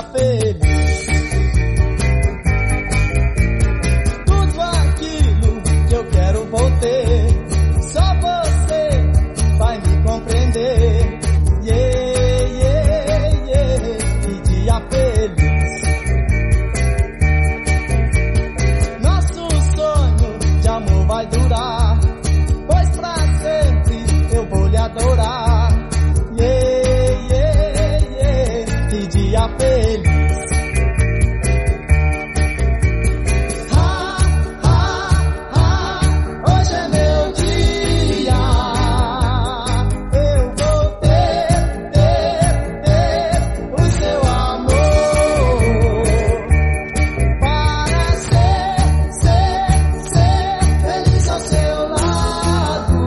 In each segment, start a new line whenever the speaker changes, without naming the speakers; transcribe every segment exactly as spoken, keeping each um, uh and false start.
feliz. Tudo aquilo que eu quero vou ter, só você vai me compreender. Yeah, yeah, yeah, que dia feliz. Nosso sonho de amor vai durar, pois pra sempre eu vou lhe adorar. Yeah, yeah, yeah, que dia feliz. Ha, ha, ha, hoje é meu dia. Eu vou ter, ter, ter o seu amor para ser, ser, ser feliz ao seu lado.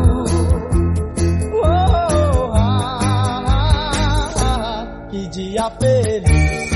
Oh, ah, ah, ah, que dia feliz.